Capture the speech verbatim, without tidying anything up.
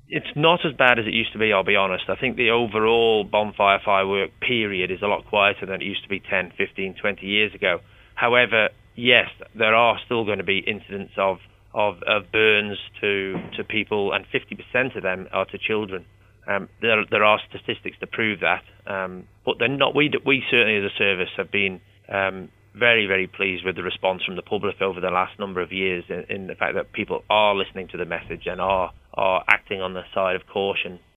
It's not as bad as it used to be, I'll be honest. I think the overall bonfire firework period is a lot quieter than it used to be ten, fifteen, twenty years ago. However, yes, there are still going to be incidents of, of, of burns to, to people, and fifty percent of them are to children. Um, there, there are statistics to prove that, um, but they're not. We, we certainly as a service have been um, very, very pleased with the response from the public over the last number of years in, in the fact that people are listening to the message and are, are acting on the side of caution